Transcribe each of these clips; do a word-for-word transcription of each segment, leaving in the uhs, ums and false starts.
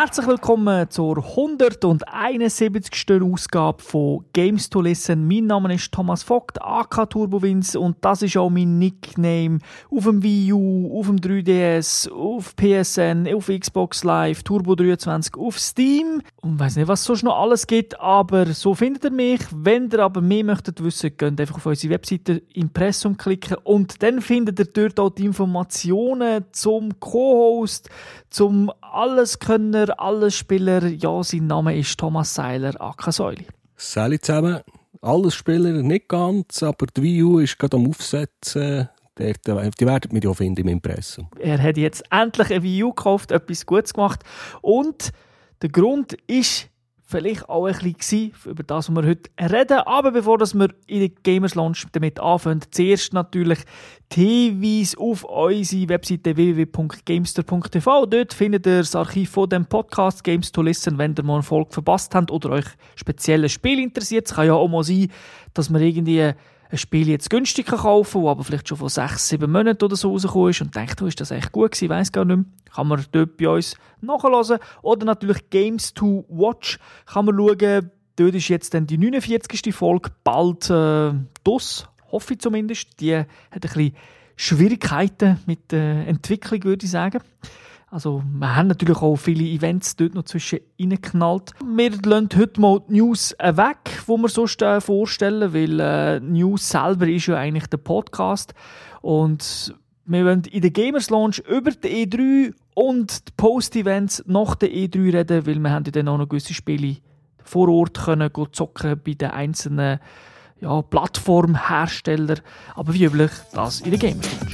Herzlich willkommen zur hunderteinundsiebzigsten Ausgabe von Games to Listen. Mein Name ist Thomas Vogt, aka Turbowinz, und das ist auch mein Nickname auf dem Wii U, auf dem drei D S, auf P S N, auf Xbox Live, Turbo dreiundzwanzig, auf Steam und weiss nicht, was sonst noch alles gibt, aber so findet ihr mich. Wenn ihr aber mehr möchtet wissen, könnt ihr einfach auf unsere Webseite Impressum klicken und dann findet ihr dort auch die Informationen zum Co-Host, zum Alleskönner, Allesspieler. Ja, sein Name ist Thomas Seiler, aka Säuli. Salut zusammen. Allesspieler nicht ganz, aber die Wii U ist gerade am Aufsetzen. Die werden mich ja finden im Impressum. Er hat jetzt endlich eine Wii U gekauft, etwas Gutes gemacht. Und der Grund ist vielleicht auch ein bisschen über das, was wir heute reden. Aber bevor wir in der Gamers Lounge damit anfangen, zuerst natürlich die Hinweise auf unsere Webseite w w w punkt gamester punkt t v. Dort findet ihr das Archiv von dem Podcast Games to Listen, wenn ihr mal eine Folge verpasst habt oder euch spezielle Spiele interessiert. Es kann ja auch mal sein, dass man irgendwie ein Spiel jetzt günstig kaufen kann, das aber vielleicht schon vor sechs, sieben Monaten oder so rausgekommen ist und denkt, oh, ist das echt gut gewesen, weiss gar nicht mehr. Kann man dort bei uns nachhören. Oder natürlich Games to Watch kann man schauen. Dort ist jetzt dann die neunundvierzigste Folge bald äh, draus, hoffe ich zumindest. Die hat ein bisschen Schwierigkeiten mit der Entwicklung, würde ich sagen. Also, wir haben natürlich auch viele Events dort noch zwischen reingeknallt. Wir lassen heute mal die News weg, die wir sonst äh, vorstellen, weil äh, News selber ist ja eigentlich der Podcast. Und wir wollen in der Gamers Lounge über die E drei und die Post-Events nach der E drei reden, weil wir haben ja dann auch noch gewisse Spiele vor Ort können zocken bei den einzelnen ja, Plattformherstellern. Aber wie üblich, das in der Gamers Lounge.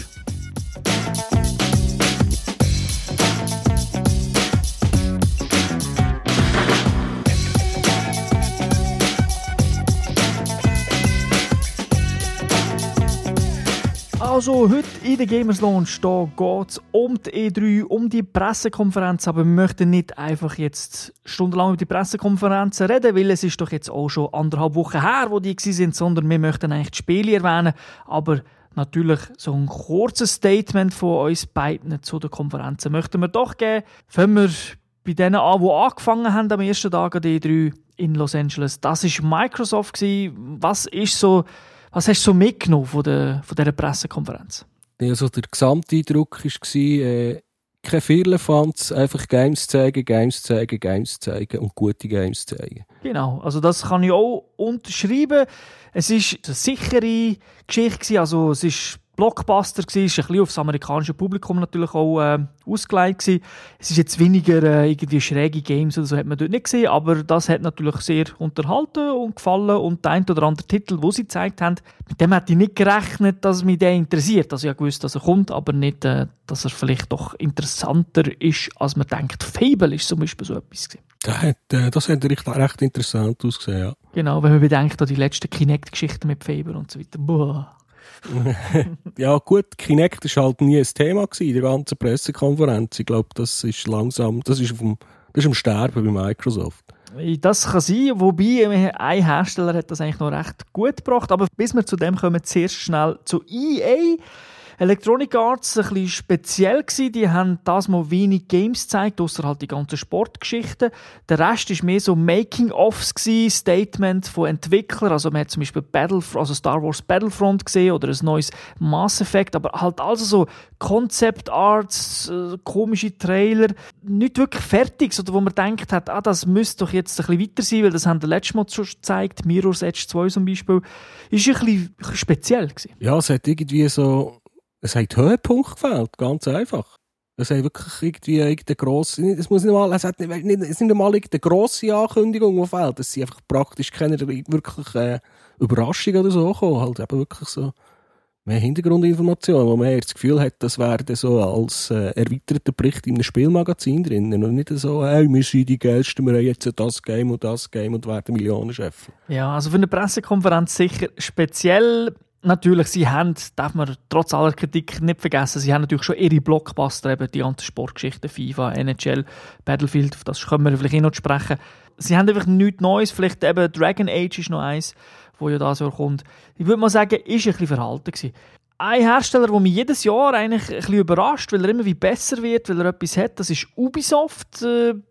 Also heute in der Gamers Lounge, da geht es um die E drei, um die Pressekonferenz, aber wir möchten nicht einfach jetzt stundenlang über die Pressekonferenzen reden, weil es ist doch jetzt auch schon anderthalb Wochen her, wo die waren, sondern wir möchten eigentlich die Spiele erwähnen, aber natürlich so ein kurzes Statement von uns beiden zu den Konferenzen möchten wir doch geben. Fangen wir bei denen an, die angefangen haben am ersten Tag an der E drei in Los Angeles. Das war Microsoft. Was ist so... Was hast du so mitgenommen von, der, von dieser Pressekonferenz? Also der Gesamteindruck war, äh, kein Firlefanz, einfach Games zeigen, Games zeigen, Games zeigen und gute Games zeigen. Genau, also das kann ich auch unterschreiben. Es war eine sichere Geschichte, also es war Blockbuster, es war ein bisschen auf das amerikanische Publikum natürlich auch äh, ausgelegt gewesen. Es ist jetzt weniger äh, irgendwie schräge Games oder so, hat man dort nicht gesehen, aber das hat natürlich sehr unterhalten und gefallen und der ein oder andere Titel, den sie gezeigt haben, mit dem hätte ich nicht gerechnet, dass mich der interessiert. Also ich habe gewusst, dass er kommt, aber nicht, äh, dass er vielleicht doch interessanter ist, als man denkt. Fable ist zum Beispiel so etwas gewesen. Das hat, äh, das hat recht, recht interessant ausgesehen, ja. Genau, wenn man bedenkt, die letzten Kinect-Geschichten mit Fable und so weiter. Boah. Ja gut, Kinect war halt nie ein Thema gewesen, in der ganzen Pressekonferenz. Ich glaube, das ist langsam, das ist, auf dem, das ist am Sterben bei Microsoft. Das kann sein, wobei ein Hersteller hat das eigentlich noch recht gut gebracht. Aber bis wir zu dem kommen, zuerst schnell zu E A. Electronic Arts war ein bisschen speziell gewesen. Die haben das mal wenig Games gezeigt, ausser halt die ganzen Sportgeschichten. Der Rest war mehr so Making-ofs gewesen, Statement von Entwicklern. Also man hat zum Beispiel Battlef- also Star Wars Battlefront gesehen oder ein neues Mass Effect, aber halt also so Concept Arts, äh, komische Trailer, nicht wirklich fertig, oder wo man denkt hat, ah, das müsste doch jetzt ein bisschen weiter sein, weil das haben wir letztes Mal schon gezeigt, Mirror's Edge zwei zum Beispiel. Ist ein bisschen, ein bisschen speziell gewesen. Ja, es hat irgendwie so Es hat Höhepunkt gefällt, ganz einfach. Es hat wirklich irgendwie irgendeine grosse, es muss nicht mal, es hat nicht, es sind nicht mal irgendeine grosse Ankündigung, die fehlt. Es sind einfach praktisch keine wirklich äh, Überraschungen oder so gekommen. Halt eben wirklich so mehr Hintergrundinformationen, wo man eher das Gefühl hat, das wäre so als äh, erweiterter Bericht in einem Spielmagazin drin. Und nicht so, hey, wir sind die Geilsten, wir haben jetzt das Game und das Game und werden Millionenchef. Ja, also für eine Pressekonferenz sicher speziell. Natürlich, sie haben, darf man trotz aller Kritik nicht vergessen, sie haben natürlich schon ihre Blockbuster, eben die ganzen Sportgeschichten, FIFA, N H L, Battlefield, auf das können wir vielleicht eh noch sprechen. Sie haben einfach nichts Neues, vielleicht eben Dragon Age ist noch eins, wo ja das Jahr kommt. Ich würde mal sagen, ist ein bisschen verhalten gewesen. Ein Hersteller, der mich jedes Jahr eigentlich ein bisschen überrascht, weil er immer wie besser wird, weil er etwas hat, das ist Ubisoft.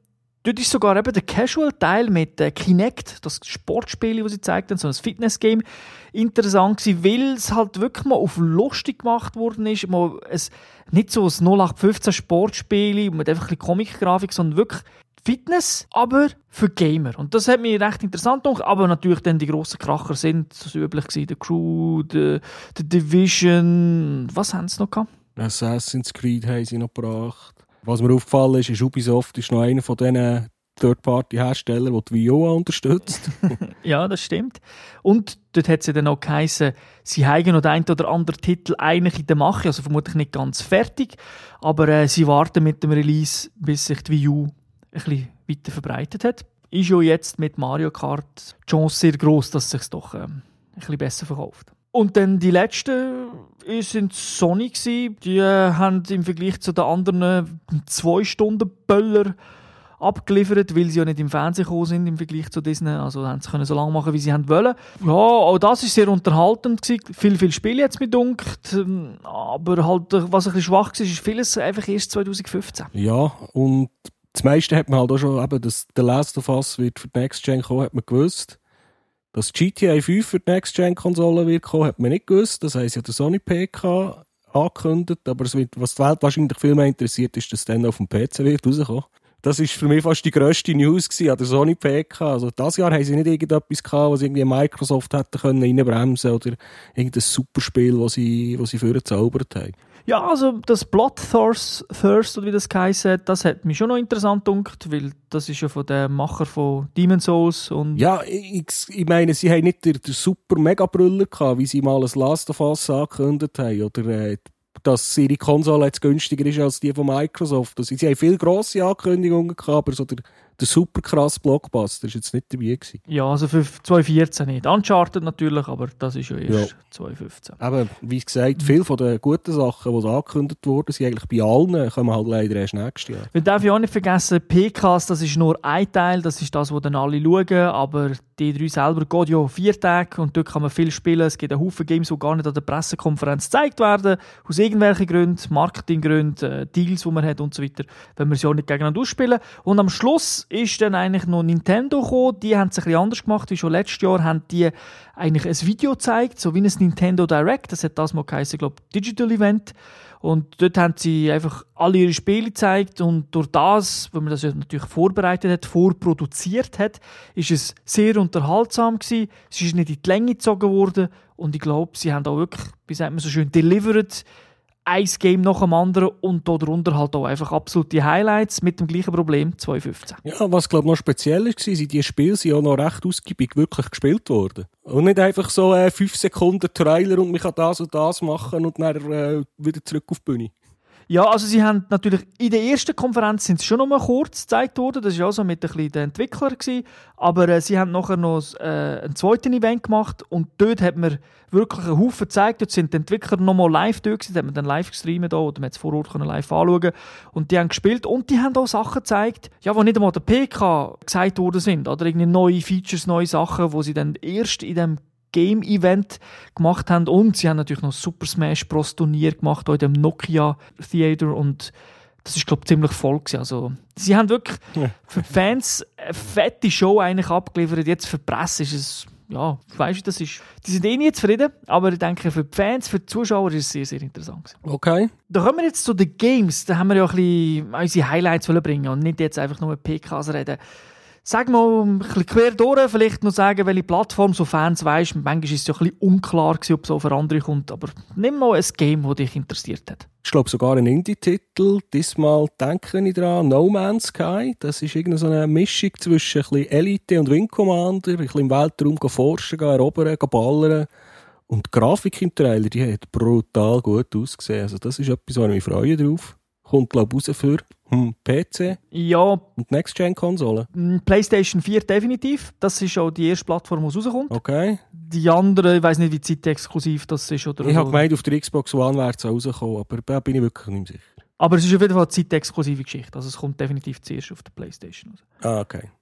dort ist sogar eben der Casual-Teil mit äh, Kinect, das Sportspiel, das sie gezeigt haben, so ein Fitness-Game, interessant gewesen, weil es halt wirklich mal auf lustig gemacht worden ist. Mal ein, nicht so ein null acht fünfzehn Sportspiel mit einfach ein bisschen Comic-Grafik, sondern wirklich Fitness, aber für Gamer. Und das hat mich recht interessant gemacht. Aber natürlich dann die grossen Kracher sind, so üblich gewesen, der Crew, der, der Division, was haben sie noch gehabt? Assassin's Creed haben sie noch gebracht. Was mir aufgefallen ist, ist Ubisoft ist noch einer von diesen Third-Party-Herstellern, der die Wii U unterstützt. Ja, das stimmt. Und dort hat es ja dann auch geheißen, sie haben noch den einen oder anderen Titel eigentlich in der Mache, also vermutlich nicht ganz fertig, aber äh, sie warten mit dem Release, bis sich die Wii U ein bisschen weiter verbreitet hat. Ist ja jetzt mit Mario Kart die Chance sehr gross, dass es sich doch ähm, ein bisschen besser verkauft. Und dann die letzten sind Sony gewesen. Die äh, haben im Vergleich zu den anderen zwei Stunden Böller abgeliefert, weil sie ja nicht im Fernsehen gekommen sind im Vergleich zu Disney. Also haben sie können so lange machen, wie sie haben wollen. Ja, auch das war sehr unterhaltend gewesen. Viel, viel Spiele jetzt mir dunkt. Aber halt, was ein bisschen schwach war, ist vieles einfach erst zwanzig fünfzehn. Ja, und das meiste hat man halt auch schon, eben, dass The Last of Us wird für die Next Gen kommen, hat man gewusst. Dass G T A fünf für die Next-Gen-Konsole wird kommen, hat man nicht gewusst. Das heisst ja der Sony P K angekündigt. Aber es wird, was die Welt wahrscheinlich viel mehr interessiert, ist, dass es dann auf dem P C wird rauskommen. Das war für mich fast die grösste News gewesen, an der Sony P K. Also dieses Jahr haben sie nicht irgendetwas gehabt, was irgendwie Microsoft hätte können reinbremsen oder irgendein Superspiel, das sie, das sie vorher gezaubert haben. Ja, also das Bloodthirst, Thirst, oder wie das geheißen hat, das hat mich schon noch interessant gedacht, weil das ist ja von dem Macher von Demon's Souls. Und ja, ich, ich meine, sie haben nicht den, den super Mega-Brüller gehabt, wie sie mal ein Last of Us angekündigt haben, oder äh, dass ihre Konsole jetzt günstiger ist als die von Microsoft. Also, sie haben viele grosse Ankündigungen gehabt, aber so der, der super krasse Blockbuster war jetzt nicht dabei gewesen. Ja, also für zwanzig vierzehn nicht. Uncharted natürlich, aber das ist ja erst ja. zwanzig fünfzehn. Aber wie gesagt, viele von den guten Sachen, die angekündigt wurden, sind eigentlich bei allen, kommen halt leider erst nächstes Jahr. Wir dürfen ja auch nicht vergessen, P Ks, das ist nur ein Teil, das ist das, was dann alle schauen, aber die drei selber geht ja vier Tage und dort kann man viel spielen. Es gibt einen Haufen Games, die gar nicht an der Pressekonferenz gezeigt werden, aus irgendwelchen Gründen, Marketinggründen, Deals, die man hat und so weiter, wenn wir sie auch nicht gegeneinander ausspielen. Und am Schluss ist dann eigentlich noch Nintendo gekommen. Die haben es ein bisschen anders gemacht, wie schon letztes Jahr haben die eigentlich ein Video gezeigt, so wie ein Nintendo Direct. Das hat das mal geheißen, glaube ich, Digital Event. Und dort haben sie einfach alle ihre Spiele gezeigt und durch das, wenn man das ja natürlich vorbereitet hat, vorproduziert hat, ist es sehr unterhaltsam gewesen. Es ist nicht in die Länge gezogen worden und ich glaube, sie haben auch wirklich, wie sagt man so schön, delivered, ein Game nach dem anderen und darunter halt auch einfach absolute Highlights mit dem gleichen Problem zwanzig fünfzehn. Ja, was glaube ich noch speziell war, sind die Spiele sind auch noch recht ausgiebig wirklich gespielt worden. Und nicht einfach so äh, fünf Sekunden Trailer und man kann das und das machen und dann äh, wieder zurück auf die Bühne. Ja, also sie haben natürlich in der ersten Konferenz sind sie schon noch mal kurz gezeigt worden, das war ja so mit ein bisschen den Entwicklern gewesen, aber äh, sie haben nachher noch äh, ein zweites Event gemacht und dort hat man wirklich einen Haufen gezeigt, dort sind die Entwickler noch mal live da gewesen, da hat man dann live gestreamt da, oder man hat es vor Ort können live anschauen und die haben gespielt und die haben auch Sachen gezeigt, ja, die nicht einmal der P K gesagt worden sind, oder irgendwie neue Features, neue Sachen, die sie dann erst in dem Game-Event gemacht haben und sie haben natürlich noch Super Smash Bros. Turnier gemacht, auch in dem Nokia Theater und das ist, glaube ich, ziemlich voll gewesen. Also, sie haben wirklich ja. für die Fans eine fette Show eigentlich abgeliefert. Jetzt für die Presse ist es, ja, weißt du, das ist, die sind eh nie zufrieden, aber ich denke, für die Fans, für die Zuschauer ist es sehr, sehr interessant gewesen. Okay. Da kommen wir jetzt zu den Games, da haben wir ja ein bisschen unsere Highlights bringen und nicht jetzt einfach nur mit P Ks reden. Sag mal, ein bisschen quer durch, vielleicht noch sagen, welche Plattform, so Fans weisst. Manchmal war es ja ein bisschen unklar, ob es so für andere kommt, aber nimm mal ein Game, das dich interessiert hat. Ich glaube sogar ein Indie-Titel. Diesmal denke ich dran, No Man's Sky. Das ist irgendeine so eine Mischung zwischen ein bisschen Elite und Wing Commander, ein bisschen im Weltraum forschen, erobern, ballern. Und die Grafik im Trailer, die hat brutal gut ausgesehen. Also das ist etwas, wo ich mich freue drauf. Kommt, glaube ich, raus für hm, P C ja, und Next-Gen-Konsole. PlayStation vier definitiv. Das ist auch die erste Plattform, die rauskommt. Okay. Die andere, ich weiss nicht, wie zeitexklusiv das ist. Oder ich so. habe gemeint, auf der Xbox One wäre es rausgekommen, aber da bin ich wirklich nicht sicher. Aber es ist auf jeden Fall eine zeitexklusive Geschichte. Also es kommt definitiv zuerst auf der PlayStation raus. Ah, okay.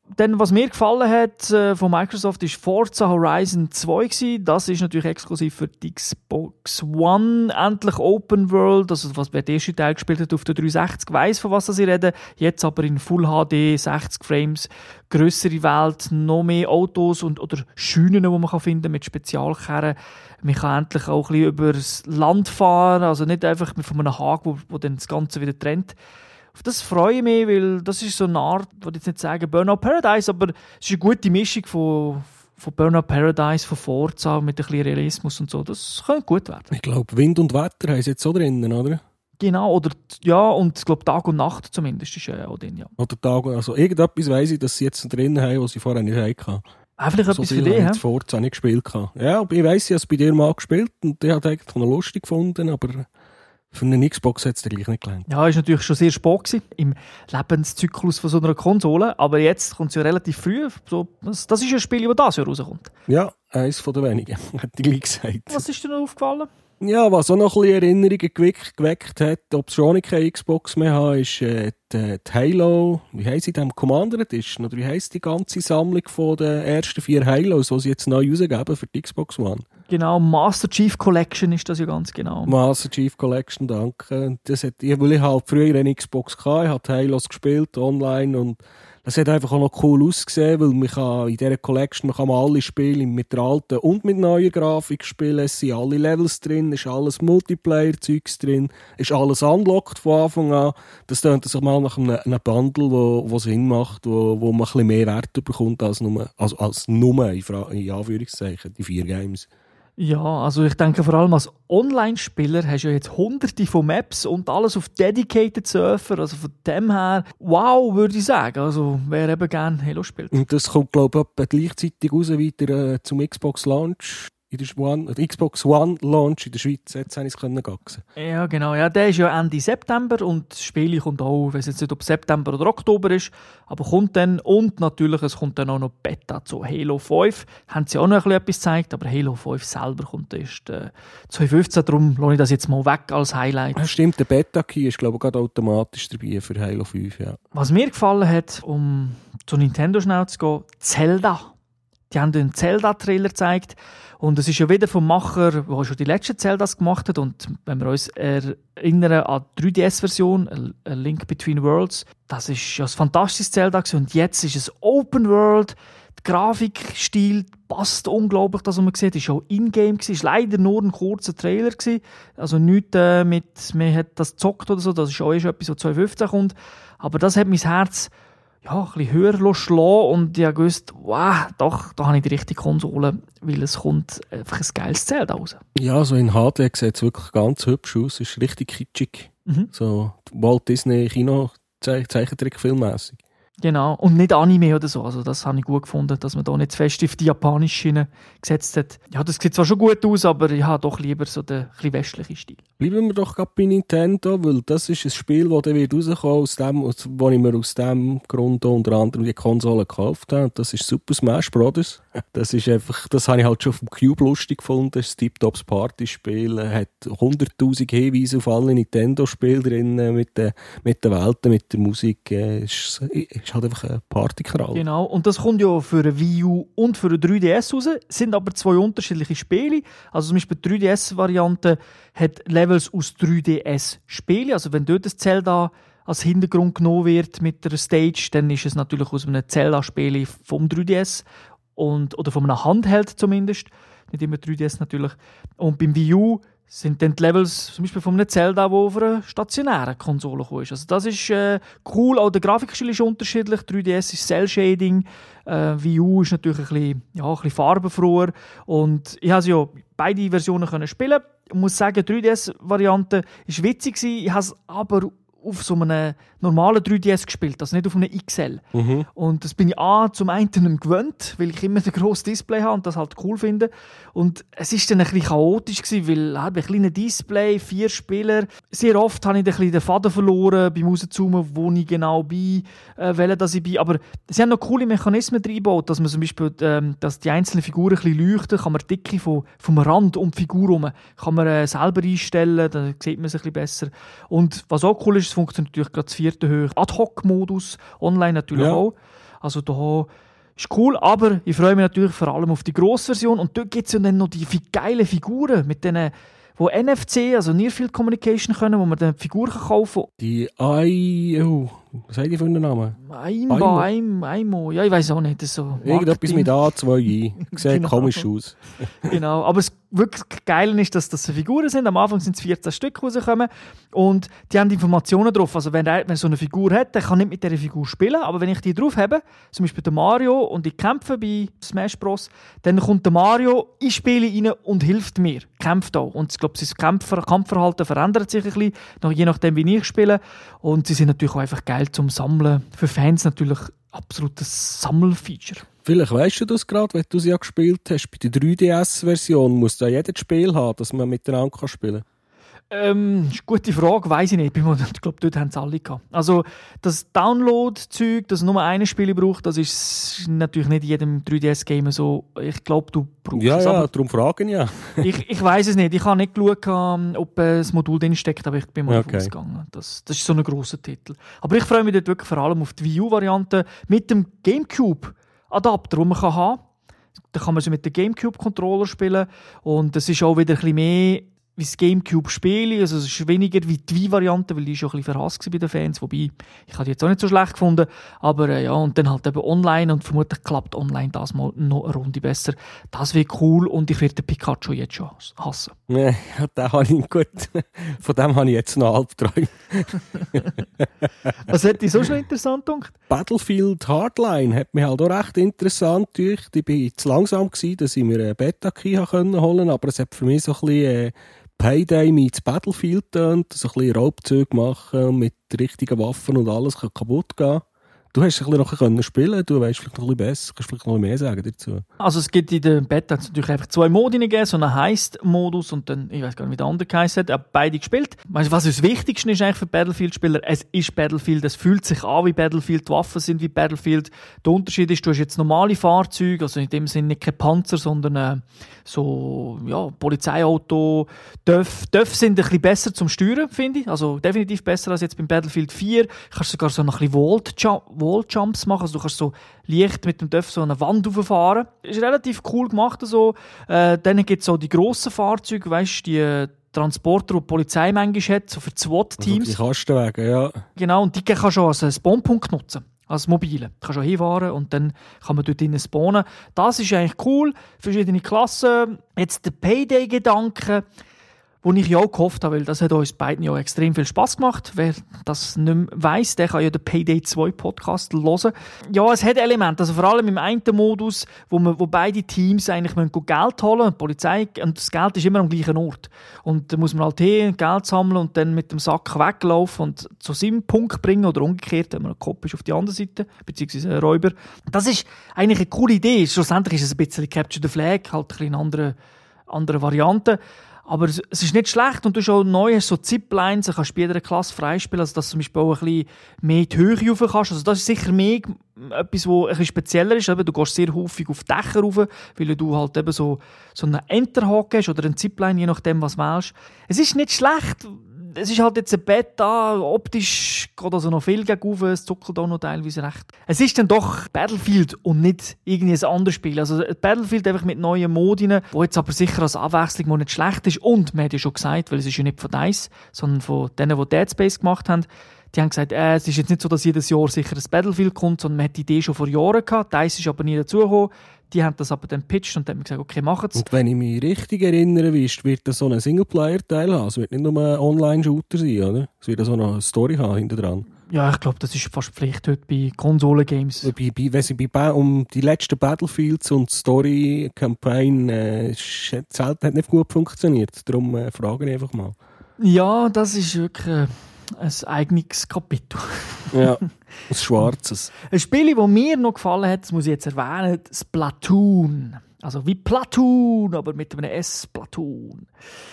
Dann, was mir gefallen hat äh, von Microsoft, war Forza Horizon zwei gewesen. Das ist natürlich exklusiv für die Xbox One. Endlich Open World, also was wer den ersten Teil gespielt hat auf der dreihundertsechzig, weiss, von was ich rede. Jetzt aber in Full H D, sechzig Frames, grössere Welt, noch mehr Autos und, oder Scheunen, die man kann finden mit Spezialkerren. Man kann endlich auch ein bisschen über das Land fahren, also nicht einfach von einem Haken, wo, wo dann das Ganze wieder trennt. Auf das freue ich mich, weil das ist so eine Art, ich würde jetzt nicht sagen Burnout Paradise, aber es ist eine gute Mischung von, von Burnout Paradise, von Forza mit ein bisschen Realismus und so. Das könnte gut werden. Ich glaube, Wind und Wetter haben sie jetzt so drinnen, oder? Genau, oder ja, und ich glaube Tag und Nacht zumindest ist ja auch drin, ja. Oder Tag, also irgendetwas weiss ich, dass sie jetzt drinnen haben, was sie vorher nicht hatten. Ah, vielleicht so etwas für dich, hä? Forza nicht gespielt. Ja, aber ich weiss, ich habe es bei dir mal gespielt und ich habe es eigentlich noch lustig gefunden, aber für eine Xbox hat es gleich nicht gelangt. Ja, ist natürlich schon sehr spät gewesen, im Lebenszyklus von so einer Konsole, aber jetzt kommt es ja relativ früh. So, das, das ist ein Spiel, das dieses Jahr rauskommt. Ja, eines von den wenigen, hätte ich gleich gesagt. Was ist dir noch aufgefallen? Ja, was auch noch ein bisschen Erinnerungen geweckt, geweckt hat, ob es schon keine Xbox mehr haben, ist äh, die, die Halo, wie heisst sie dem Commander Edition, oder wie heisst die ganze Sammlung von den ersten vier Halos, die sie jetzt neu rausgeben für die Xbox One? Genau, Master Chief Collection ist das ja ganz genau. Master Chief Collection, danke. Das hat, weil ich halt früher eine Xbox hatte, ich habe Halos gespielt online und das hat einfach auch noch cool ausgesehen, weil man kann in dieser Collection man kann man alle Spiele mit der alten und mit neuer Grafik spielen. Es sind alle Levels drin, ist alles Multiplayer-Zeugs drin, ist alles unlocked von Anfang an. Das tönt sich mal nach einem, einem Bundle, wo, wo Sinn macht, wo, wo man ein bisschen mehr Wert bekommt als nur, als, als nur in, in Anführungszeichen, die vier Games. Ja, also ich denke vor allem als Online-Spieler hast du ja jetzt hunderte von Maps und alles auf Dedicated Surfer, also von dem her, wow, würde ich sagen, also wer eben gerne Halo spielt. Und das kommt, glaube ich, etwa gleichzeitig raus wieder äh, zum Xbox Launch. In der One, der Xbox One Launch in der Schweiz, jetzt habe ich es gaxen. Ja, genau. Ja, der ist ja Ende September und das Spiel kommt auch, ich weiß jetzt nicht, ob September oder Oktober ist, aber kommt dann. Und natürlich, es kommt dann auch noch Beta zu Halo fünf. Haben sie auch noch ein bisschen etwas gezeigt, aber Halo fünf selber kommt erst äh, zwanzig fünfzehn, darum lasse ich das jetzt mal weg als Highlight. Ja, stimmt, der Beta-Key ist, glaube ich, gerade automatisch dabei für Halo fünf, ja. Was mir gefallen hat, um zu Nintendo schnell zu gehen, Zelda. Die haben einen Zelda-Trailer gezeigt. Und es ist ja wieder vom Macher, der schon die letzten Zeldas gemacht hat. Und wenn wir uns erinnern an die drei D S-Version, A Link Between Worlds, das ist ja ein fantastisches Zelda gewesen. Und jetzt ist es Open World. Der Grafikstil passt unglaublich, das, was man sieht. Es war auch in-game. Es war leider nur ein kurzer Trailer gewesen. Also nichts äh, mit, man hat das gezockt oder so. Das ist auch erst etwas, was zwanzig fünfzehn kommt. Aber das hat mein Herz ja, ein bisschen höher schlagen und ich wusste, wow, doch, da habe ich die richtige Konsole, weil es kommt einfach ein geiles Zelda raus. Ja, so in H D sieht es wirklich ganz hübsch aus, es ist richtig kitschig. Mhm. So Walt Disney Kino Zeichentrickfilmmäßig. Genau, und nicht Anime oder so, also das habe ich gut gefunden, dass man da nicht zu fest auf die japanische Schiene gesetzt hat. Ja, das sieht zwar schon gut aus, aber ich habe doch lieber so den etwas westlichen Stil. Bleiben wir doch gerade bei Nintendo, weil das ist ein Spiel, das dann wird rauskommen, aus dem, wo ich mir aus dem Grund unter anderem die Konsole gekauft habe. Und das ist Super Smash Bros. Das ist einfach, das habe ich halt schon vom Cube lustig gefunden. Das ist ein Tip-Tops Partyspiel, hat hunderttausend Hinweise auf alle Nintendo-Spiele drin, mit den, mit den Welten, mit der Musik. Es ist, ist halt einfach ein Partyknall. Genau, und das kommt ja für eine Wii U und für eine drei D S raus. Es sind aber zwei unterschiedliche Spiele. Also zum Beispiel die drei D S-Variante hat Levels aus drei D S-Spielen. Also wenn dort das Zelda als Hintergrund genommen wird mit der Stage, dann ist es natürlich aus einem Zelda-Spiel vom drei D S und, oder von einem Handheld zumindest. Nicht immer drei D S natürlich. Und beim Wii U sind dann die Levels zum Beispiel von einem Zelda, der auf einer stationären Konsole ist. Also das ist äh, cool. Auch der Grafikstil ist unterschiedlich. drei D S ist Cell-Shading. Äh, Wii U ist natürlich ein bisschen, ja, ein bisschen farbenfroher. Und ich konnte ja beide Versionen können spielen. Ich muss sagen, die drei D S-Variante war witzig. Ich habe es aber auf so einem normalen drei D S gespielt, also nicht auf einem X L. Mhm. Und das bin ich A, zum einen gewöhnt, weil ich immer ein grosses Display habe und das halt cool finde. Und es war dann ein bisschen chaotisch gewesen, weil ein kleines Display, vier Spieler. Sehr oft habe ich ein bisschen den Faden verloren beim Rauszoomen, wo ich genau bin, äh, welche dass ich bin. Aber sie haben noch coole Mechanismen reingebaut, dass man zum Beispiel, ähm, dass die einzelnen Figuren ein bisschen leuchten, kann man die Dicke vom, vom Rand um die Figur herum, kann man äh, selber einstellen, dann sieht man es ein bisschen besser. Und was auch cool ist, es funktioniert natürlich gerade das vierte Höhe. Ad-Hoc-Modus, online natürlich ja. auch. Also da ist cool, aber ich freue mich natürlich vor allem auf die Grossversion. Und dort gibt es ja dann noch die geile Figuren mit denen, die N F C, also Near Field Communication können, wo man dann Figuren kaufen kann. Die I... Oh, was haben die für einen Namen? Aimba, Aim, Aimo, ja, ich weiß auch nicht. Das ist so irgendetwas mit A zwei I. Sieht Genau. komisch aus. Genau, aber das wirklich Geile ist, dass das Figuren sind. Am Anfang sind es vierzehn Stück rausgekommen und die haben die Informationen drauf. Also wenn er wenn so eine Figur hat, der kann nicht mit dieser Figur spielen, aber wenn ich die drauf habe, zum Beispiel der Mario und ich kämpfe bei Smash Bros., dann kommt der Mario ins Spiel rein und hilft mir, kämpft auch. Und ich glaube, sein Kampf- Kampfverhalten verändert sich ein bisschen, je nachdem wie ich spiele. Und sie sind natürlich auch einfach geil zum Sammeln. Für Fans natürlich absolutes Sammelfeature. Vielleicht weißt du das gerade, wenn du sie ja gespielt hast. Bei der drei D S-Version muss da jedes Spiel haben, dass man miteinander spielen kann. Ähm, ist eine gute Frage, weiss ich nicht. Ich glaube, dort haben es alle gehabt. Also, das Download-Zeug, das nur ein Spiel braucht, das ist natürlich nicht in jedem drei D S-Game so. Ich glaube, du brauchst ja, es. Ja, aber darum fragen ja. ich ich weiss es nicht. Ich habe nicht geschaut, ob äh, das Modul drin steckt, aber ich bin mal Okay. davon ausgegangen. Das, das ist so ein grosser Titel. Aber ich freue mich dort wirklich vor allem auf die Wii U-Variante mit dem GameCube-Adapter, den man kann haben kann. Da kann man so mit dem GameCube-Controller spielen und es ist auch wieder ein bisschen mehr wie das GameCube spiele. Also es ist weniger wie die Wii-Variante, weil die schon ein bisschen verhasst war bei den Fans. Wobei, ich habe die jetzt auch nicht so schlecht gefunden. Aber äh, ja, und dann halt eben online und vermutlich klappt online das mal noch eine Runde besser. Das wäre cool und ich werde den Pikachu jetzt schon hassen. Nee, den habe ich gut. Von dem habe ich jetzt noch Albträume. Was hat dich so schon interessant gedacht? Battlefield Hardline hat mich halt auch recht interessant gedacht. Ich war zu langsam gewesen, dass ich mir eine Beta-Key holen konnte, aber es hat für mich so ein bisschen äh, Payday meets Battlefield tönt, so ein bisschen Raubzüge machen mit richtigen Waffen und alles kann kaputt gehen. Du hast ein bisschen noch spielen, du weißt vielleicht noch ein bisschen besser, kannst vielleicht noch mehr sagen dazu. Also es gibt in der Beta natürlich einfach zwei Modi gegeben, so einen Heist-Modus und dann, ich weiß gar nicht, wie der andere geheißen hat, aber beide gespielt. Weißt du, was das Wichtigste ist eigentlich für Battlefield-Spieler? Es ist Battlefield, es fühlt sich an wie Battlefield, die Waffen sind wie Battlefield. Der Unterschied ist, du hast jetzt normale Fahrzeuge, also in dem Sinne nicht kein Panzer, sondern äh, so, ja, Polizeiauto. Döf, Döf sind ein bisschen besser zum Steuern, finde ich. Also definitiv besser als jetzt beim Battlefield vier. Du kannst sogar so noch ein bisschen Wall-Jump Walljumps machen, also du kannst so leicht mit dem Döff so eine Wand rauffahren. Ist relativ cool gemacht. Also. Äh, dann gibt es so die grossen Fahrzeuge, weißt du, die äh, Transporter, die die Polizei manchmal hat, so für SWAT-Teams. Also die Kastenwagen, ja. Genau, und die kannst du auch als Spawnpunkt nutzen. Als mobile. Du kannst auch hinfahren und dann kann man dort drinnen spawnen. Das ist eigentlich cool. Verschiedene Klassen. Jetzt der Payday-Gedanke, den ich ja auch gehofft habe, weil das hat uns beiden ja extrem viel Spass gemacht. Wer das nicht mehr weiss, der kann ja den Payday zwei Podcast hören. Ja, es hat Elemente, also vor allem im einen Modus, wo, man, wo beide Teams eigentlich müssen Geld holen müssen, die Polizei, und das Geld ist immer am gleichen Ort. Und da muss man halt hin, Geld sammeln und dann mit dem Sack weglaufen und zu seinem Punkt bringen oder umgekehrt, wenn man ein Kopf ist auf die andere Seite, beziehungsweise ein Räuber. Das ist eigentlich eine coole Idee. Schlussendlich ist es ein bisschen Capture the Flag, halt ein bisschen eine andere, andere Variante. Aber es ist nicht schlecht und du hast auch neu hast so Ziplines, du kannst bei jeder Klasse freispielen, also dass du zum Beispiel auch ein bisschen mehr die Höhe rauf kannst. Also das ist sicher mehr etwas, was ein bisschen spezieller ist. Du gehst sehr häufig auf Dächer rauf, weil du halt eben so, so einen Enterhaken hast oder einen Zipline, je nachdem, was du wählst. Es ist nicht schlecht. Es ist halt jetzt ein Beta, optisch geht also noch viel gegenüber, es zuckelt auch noch teilweise recht. Es ist dann doch Battlefield und nicht irgendwie ein anderes Spiel. Also Battlefield einfach mit neuen Modinen, wo jetzt aber sicher als Abwechslung mal nicht schlecht ist. Und man hat ja schon gesagt, weil es ist ja nicht von DICE, sondern von denen, die Dead Space gemacht haben, die haben gesagt, äh, es ist jetzt nicht so, dass jedes Jahr sicher ein Battlefield kommt, sondern man hat die Idee schon vor Jahren gehabt. DICE ist aber nie dazugekommen. Die haben das aber dann gepitcht und dann haben gesagt, okay, machen es. Und wenn ich mich richtig erinnere, wird das so einen Singleplayer-Teil haben. Es wird nicht nur ein Online-Shooter sein, oder? Es wird so noch eine Story haben hinter dran. Ja, ich glaube, das ist fast Pflicht heute bei Konsolen-Games. Bei, bei, wenn sie bei, um die letzten Battlefields und Story-Campaign äh, hat nicht gut funktioniert. Darum äh, frage ich einfach mal. Ja, das ist wirklich äh, ein eigenes Kapitel. Ja, ein schwarzes. Ein Spiel, das mir noch gefallen hat, das muss ich jetzt erwähnen, Splatoon. Also wie Platoon, aber mit einem S, Splatoon.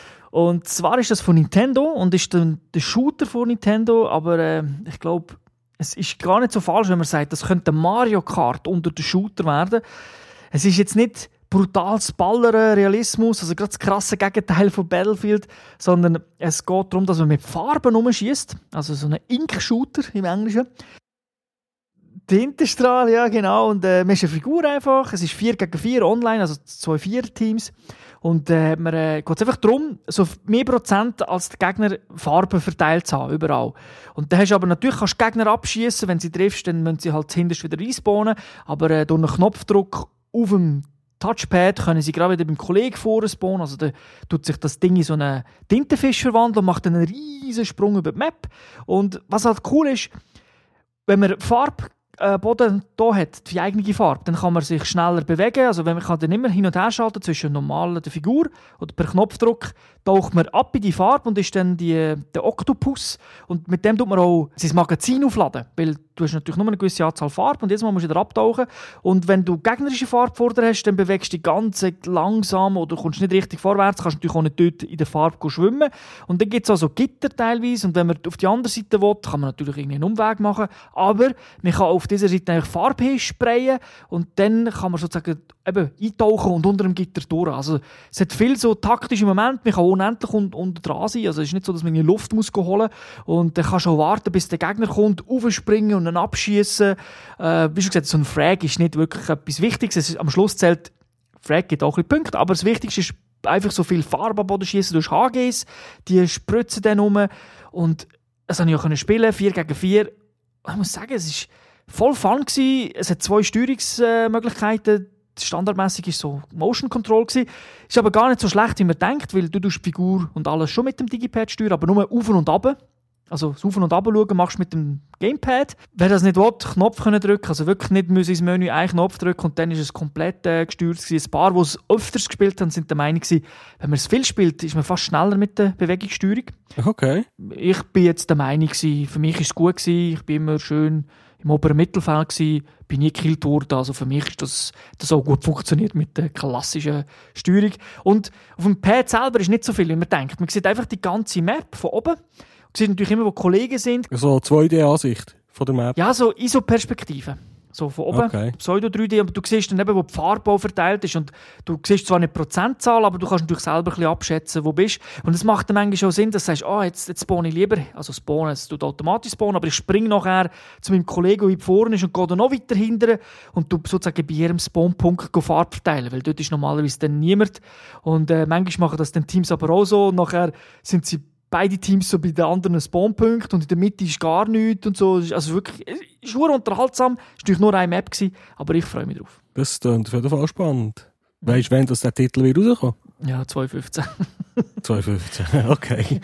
Und zwar ist das von Nintendo und ist der, der Shooter von Nintendo, aber äh, ich glaube, es ist gar nicht so falsch, wenn man sagt, das könnte Mario Kart unter den Shooter werden. Es ist jetzt nicht brutales Ballern, Realismus, also gerade das krasse Gegenteil von Battlefield, sondern es geht darum, dass man mit Farben rumschießt, also so ein Ink-Shooter im Englischen. Tintenstrahl, ja genau. Und äh, man ist eine Figur einfach. Es ist vier gegen vier online, also zwei Vier-Teams. Und äh, man äh, geht es einfach darum, so mehr Prozent als die Gegner Farben verteilt zu haben, überall. Und dann hast du aber natürlich kannst du Gegner abschießen, wenn sie triffst, dann müssen sie halt hinterst wieder respawnen. Aber äh, durch einen Knopfdruck auf dem Touchpad können sie gerade wieder beim Kollegen vorspawnen. Also da tut sich das Ding in so einen Tintenfisch verwandeln und macht einen riesen Sprung über die Map. Und was halt cool ist, wenn man Farbe Äh, Boden hier hat, die eigene Farbe, dann kann man sich schneller bewegen. Also wenn man kann dann immer hin und her schalten zwischen normaler der Figur oder per Knopfdruck taucht man ab in die Farbe und ist dann die, der Oktopus. Und mit dem tut man auch sein Magazin aufladen, weil du hast natürlich nur eine gewisse Anzahl Farben und jedes Mal musst du wieder abtauchen. Und wenn du gegnerische Farbe vor dir hast, dann bewegst du dich ganz langsam oder kommst nicht richtig vorwärts, kannst natürlich auch nicht dort in der Farbe schwimmen. Und dann gibt es also Gitter teilweise und wenn man auf die andere Seite will, kann man natürlich irgendwie einen Umweg machen, aber man kann auf dieser Seite eigentlich Farbe sprayen und dann kann man sozusagen eben eintauchen und unter dem Gitter durch. Also es hat viel so taktische Momente, man kann unendlich unter, unter dran sein, also es ist nicht so, dass man in die Luft muss holen und dann kannst du auch warten, bis der Gegner kommt, aufspringen und dann abschießen. Äh, wie schon gesagt, so ein Frag ist nicht wirklich etwas Wichtiges, es ist, am Schluss zählt, Frag gibt auch ein bisschen Punkte, aber das Wichtigste ist einfach so viel Farbe am Boden schießen, du hast H Gs, die spritzen dann rum und das habe ich auch spielen, vier gegen vier. Ich muss sagen, es ist voll Fun gewesen. Es hat zwei Steuerungsmöglichkeiten. Standardmäßig war so Motion Control gewesen. Ist aber gar nicht so schlecht, wie man denkt, weil du die Figur und alles schon mit dem Digipad steuern, aber nur auf und ab. Also das Auf und Ab schauen machst du mit dem Gamepad. Wer das nicht will, Knopf können drücken, also wirklich nicht müssen ins Menü einen Knopf drücken und dann ist es komplett äh, gesteuert gewesen. Ein paar, die es öfters gespielt haben, sind der Meinung gewesen, wenn man es viel spielt, ist man fast schneller mit der Bewegungssteuerung. Okay. Ich bin jetzt der Meinung gewesen, für mich ist es gut gewesen, ich bin immer schön im oberen Mittelfeld gewesen, bin nie gekillt worden, also für mich ist das, das auch gut funktioniert mit der klassischen Steuerung. Und auf dem Pad selber ist nicht so viel, wie man denkt. Man sieht einfach die ganze Map von oben. Man sieht natürlich immer, wo Kollegen sind. So zwei D-Ansicht von der Map? Ja, so I S O-Perspektive. So von oben, okay. Pseudo drei D, aber du siehst dann eben, wo die Farbe verteilt ist und du siehst zwar nicht die Prozentzahl, aber du kannst natürlich selber ein bisschen abschätzen, wo du bist. Und es macht dann manchmal auch Sinn, dass du sagst, oh, jetzt, jetzt spawne ich lieber, also spawnen, es tut automatisch spawnen, aber ich springe nachher zu meinem Kollegen, der vorne ist und gehe dann noch weiter hinten und du sozusagen bei jedem Spawnpunkt Farbe verteilen, weil dort ist normalerweise dann niemand. Und äh, manchmal machen das dann Teams aber auch so und nachher sind sie beide Teams so bei den anderen Spawnpunkten und in der Mitte ist gar nichts und so. Also wirklich, es ist nur unterhaltsam. Es war natürlich nur eine Map, aber ich freue mich drauf. Das klingt auf jeden Fall spannend. Weißt du, wann das der Titel wird rauskommen? Ja, zwanzig fünfzehn. zwanzig fünfzehn, okay.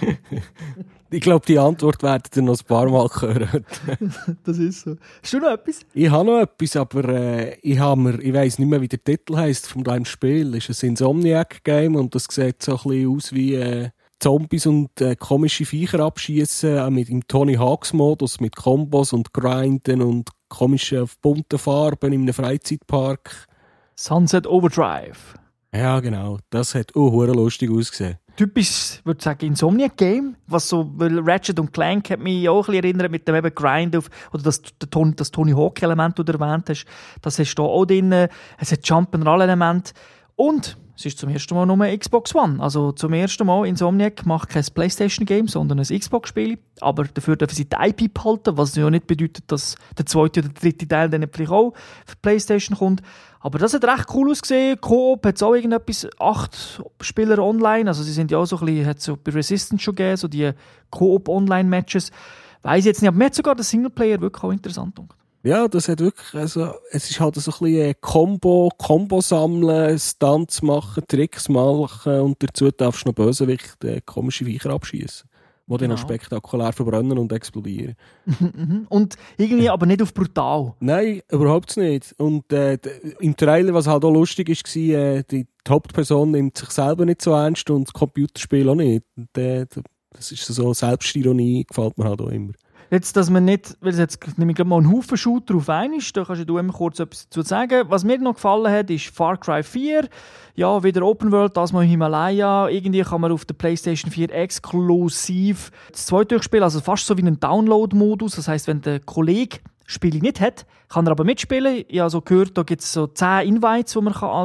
Ich glaube, die Antwort werdet ihr noch ein paar Mal hören. Das ist so. Hast du noch etwas? Ich habe noch etwas, aber äh, ich, mir, ich weiss nicht mehr, wie der Titel heisst von deinem Spiel. Es ist ein Insomniac-Game und das sieht so ein bisschen aus wie Äh, Zombies und äh, komische Viecher abschießen, auch mit dem Tony Hawk's Modus, mit Kombos und Grinden und komischen bunten Farben in einem Freizeitpark. Sunset Overdrive. Ja, genau. Das hat auch uh, lustig ausgesehen. Typisch, würde ich sagen, Insomniac-Game, was so, weil Ratchet und Clank hat mich auch ein bisschen erinnert mit dem eben Grind auf, oder das, das Tony Hawk-Element, das du erwähnt hast, das hast du auch drin. Es hat Jump'n'Run-Element und es ist zum ersten Mal nur eine Xbox One. Also zum ersten Mal Insomniac macht kein PlayStation-Game, sondern ein Xbox-Spiel. Aber dafür dürfen sie die I P behalten, was ja nicht bedeutet, dass der zweite oder der dritte Teil dann vielleicht auch für PlayStation kommt. Aber das hat recht cool ausgesehen. Coop hat auch irgendetwas, acht Spieler online. Also sie sind ja auch so ein bisschen, hat so bei Resistance schon gegeben, so die Coop-Online-Matches. Weiss ich jetzt nicht, aber mir hat sogar der Singleplayer wirklich auch interessant gemacht. Ja, das hat wirklich, also, es ist halt so ein bisschen Combo, Combo sammeln, Stunts machen, Tricks machen und dazu darfst du noch Bösewicht, äh, komische Viecher abschießen, die genau. dann noch spektakulär verbrennen und explodieren. Und irgendwie aber nicht auf brutal. Nein, überhaupt nicht. Und äh, im Trailer, was halt auch lustig ist, war, äh, die, die Hauptperson nimmt sich selber nicht so ernst und das Computerspiel auch nicht. Und, äh, das ist so Selbstironie, gefällt mir halt auch immer. Jetzt, dass man nicht, weil es jetzt nehme ich mal einen Haufen Shooter auf einmal ist, da kannst du immer kurz etwas dazu sagen. Was mir noch gefallen hat, ist Far Cry vier. Ja, wieder Open World, das mal im Himalaya. Irgendwie kann man auf der PlayStation vier exklusiv das zweite durchspielen, also fast so wie ein Download-Modus. Das heisst, wenn der Kollege das Spiel nicht hat, kann er aber mitspielen. Ich habe so gehört, da gibt es so zehn Invites, die man als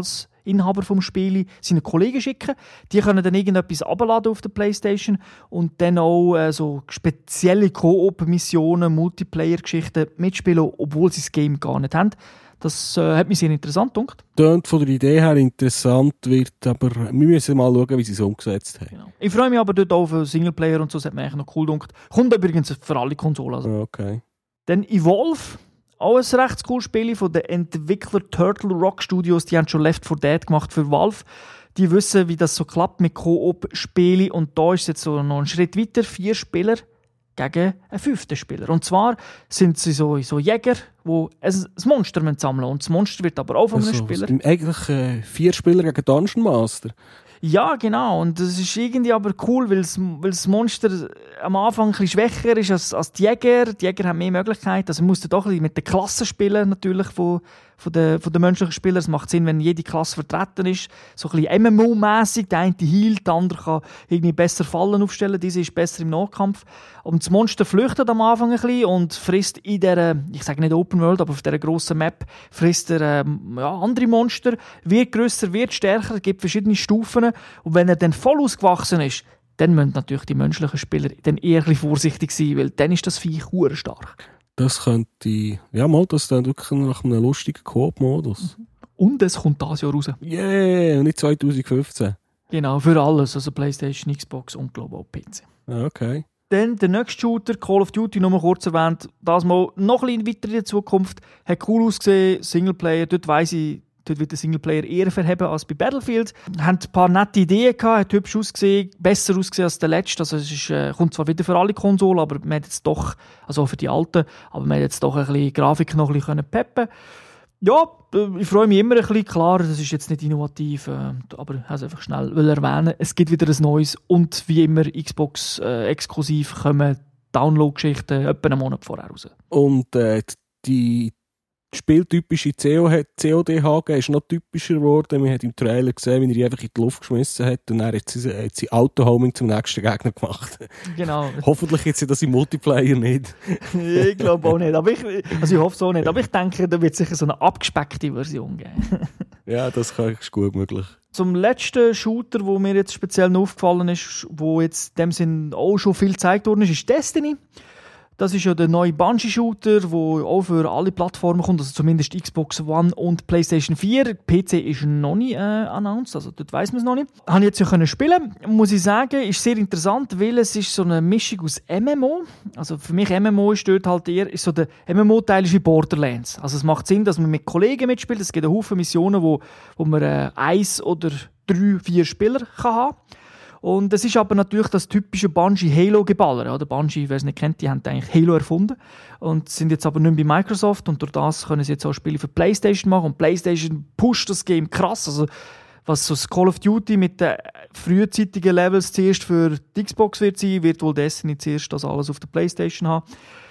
Inhaber vom Spiel, seinen Kollegen schicken. Die können dann irgendetwas abladen auf der PlayStation und dann auch äh, so spezielle Koop-Missionen, Multiplayer-Geschichten mitspielen, obwohl sie das Game gar nicht haben. Das äh, hat mich sehr interessant gedacht. Tönt von der Idee her interessant, wird, aber wir müssen mal schauen, wie sie es umgesetzt haben. Genau. Ich freue mich aber dort auch auf Singleplayer und so, das hat mir eigentlich noch cool gedacht. Kommt übrigens für alle Konsolen. Also. Okay. Dann Evolve, auch ein recht cooles Spiel von den Entwicklern Turtle Rock Studios. Die haben schon Left four Dead gemacht für Valve. Die wissen, wie das so klappt mit Koop-Spielen. Und da ist es jetzt so noch ein Schritt weiter. Vier Spieler gegen einen fünften Spieler. Und zwar sind sie so, so Jäger, die ein Monster sammeln müssen. Und das Monster wird aber auch von einem also, Spieler. Eigentlich äh, vier Spieler gegen Dungeon Master. Ja, genau. Und das ist irgendwie aber cool, weil das, weil das Monster am Anfang ein bisschen schwächer ist als, als die Jäger. Die Jäger haben mehr Möglichkeiten. Also man muss doch ein bisschen mit den Klassen spielen, natürlich, von, von, den, von den menschlichen Spielern. Es macht Sinn, wenn jede Klasse vertreten ist. So ein bisschen M M O-mässig. Der eine hielt, der andere kann irgendwie besser Fallen aufstellen. Diese ist besser im Nahkampf. Und das Monster flüchtet am Anfang ein bisschen und frisst in dieser, ich sage nicht Open World, aber auf dieser grossen Map frisst er ähm, ja, andere Monster. Wird grösser, wird stärker, es gibt verschiedene Stufen. Und wenn er dann voll ausgewachsen ist, dann müssen natürlich die menschlichen Spieler dann eher ein bisschen vorsichtig sein, weil dann ist das Viech hure stark. Das könnte, ja mal, das dann wirklich nach einem lustigen Coop-Modus. Und es kommt dieses Jahr raus. Yeah, und nicht zwanzig fünfzehn. Genau, für alles, also PlayStation, Xbox und glaube auch P C. Okay. Dann der nächste Shooter, Call of Duty, nur mal kurz erwähnt, das mal noch ein bisschen weiter in der Zukunft. Hat cool ausgesehen, Singleplayer, dort weiss ich, dort wird der Singleplayer eher verheben als bei Battlefield. Haben ein paar nette Ideen gehabt, hat hübsch ausgesehen, besser ausgesehen als der letzte. Also es ist, äh, kommt zwar wieder für alle Konsolen, aber man hat jetzt doch, also auch für die alten, aber man hat jetzt doch ein bisschen Grafik noch ein bisschen peppen. Ja, ich freue mich immer ein bisschen. Klar, das ist jetzt nicht innovativ, äh, aber ich habe es einfach schnell erwähnen. Es gibt wieder ein neues und wie immer Xbox äh, exklusiv kommen Download-Geschichten etwa einen Monat vorher raus. Und äh, die spieltypische C O D-H G ist noch typischer geworden. Man hat im Trailer gesehen, wie er die einfach in die Luft geschmissen hat und dann hat sie, hat sie Auto-Homing zum nächsten Gegner gemacht. Genau. Hoffentlich gibt sie das im Multiplayer nicht. Ich glaube auch nicht. Aber ich, also ich hoffe es auch nicht. Aber ich denke, da wird sicher so eine abgespeckte Version geben. Ja, das ist gut möglich. Zum letzten Shooter, der mir jetzt speziell noch aufgefallen ist, wo jetzt in dem Sinn auch schon viel gezeigt worden ist, ist Destiny. Das ist ja der neue Bungie-Shooter, der auch für alle Plattformen kommt, also zumindest Xbox One und PlayStation vier. P C ist noch nicht äh, announced, also dort weiss man es noch nicht. Habe ich jetzt ja können spielen, muss ich sagen, ist sehr interessant, weil es ist so eine Mischung aus M M O. Also für mich M M O ist dort halt eher, ist so der M M O-Teil ist wie Borderlands. Also es macht Sinn, dass man mit Kollegen mitspielt. Es gibt einen Haufen Missionen, wo, wo man äh, eins oder drei, vier Spieler kann haben. Und es ist aber natürlich das typische Bungie-Halo-Geballer. Oder Bungie, wer es nicht kennt, die haben eigentlich Halo erfunden und sind jetzt aber nicht mehr bei Microsoft und durch das können sie jetzt auch Spiele für PlayStation machen und PlayStation pusht das Game krass. Also was so das Call of Duty mit den frühzeitigen Levels zuerst für die Xbox wird sein, wird wohl Destiny zuerst das alles auf der PlayStation haben.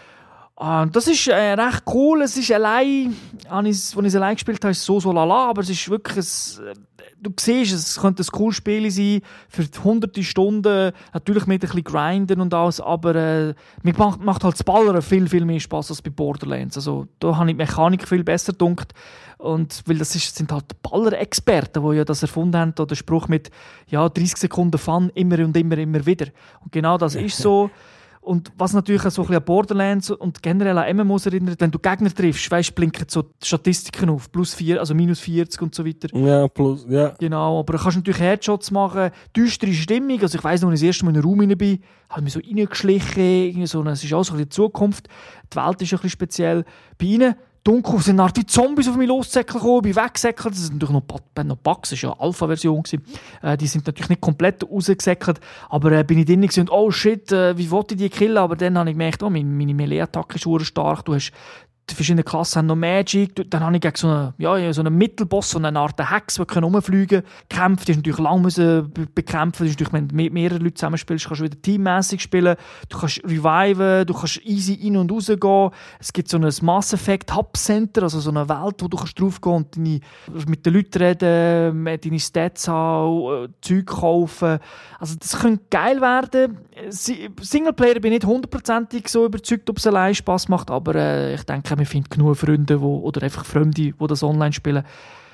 Und das ist äh, recht cool. Es ist allein, als ich es allein gespielt habe, ist es so so lala, aber es ist wirklich ein, du siehst, es könnte ein cooles Spiel sein für hunderte Stunden, natürlich mit ein bisschen Grinden und alles, aber äh, mir macht, macht halt das Ballern viel, viel mehr Spass als bei Borderlands. Also da habe ich die Mechanik viel besser gedacht. Und weil das ist, sind halt Baller-Experten, die ja das erfunden haben, oder der Spruch mit ja, dreißig Sekunden Fun, immer und immer, immer wieder. Und genau das ist so. Und was natürlich so ein bisschen an Borderlands und generell an M M Os erinnert, wenn du Gegner triffst, weißt, blinken so die Statistiken auf, plus vier, also minus vierzig und so weiter. Ja, plus, ja. Genau, aber du kannst natürlich Headshots machen, düstere Stimmung, also ich weiss noch, als ich das erste Mal in den Raum rein bin, habe ich mich so reingeschlichen, irgendwie so, es ist auch so ein bisschen die Zukunft, die Welt ist ein bisschen speziell. Bei ihnen dunkel, sind eine Art wie Zombies auf mich lossäckeln gekommen, bin weggesäckelt. Das sind natürlich noch, noch Bugs, das war ja eine Alpha-Version. Äh, die sind natürlich nicht komplett rausgesäckelt, aber äh, bin ich drin und oh shit, äh, wie wollte ich die killen? Aber dann habe ich gemerkt, oh, meine, meine Melee-Attacke ist sehr stark, du hast die verschiedenen Klassen haben noch Magic. Dann habe ich gegen so einen, ja, so einen Mittelboss, so eine Art Hex, die rumfliegen können, gekämpft. Die ist natürlich lang müssen bekämpfen. Das ist natürlich, wenn du mit mehreren Leuten zusammenspielst, kannst du wieder teammäßig spielen. Du kannst reviven, du kannst easy in- und raus gehen. Es gibt so ein Mass Effect Hub Center, also so eine Welt, wo du kannst drauf gehen und deine, mit den Leuten reden, deine Stats haben, Zeug kaufen. Also das könnte geil werden. Singleplayer bin ich nicht hundertprozentig so überzeugt, ob es allein Spass macht, aber äh, ich denke, wir finden genug Freunde, wo, oder einfach Fremde, die das online spielen.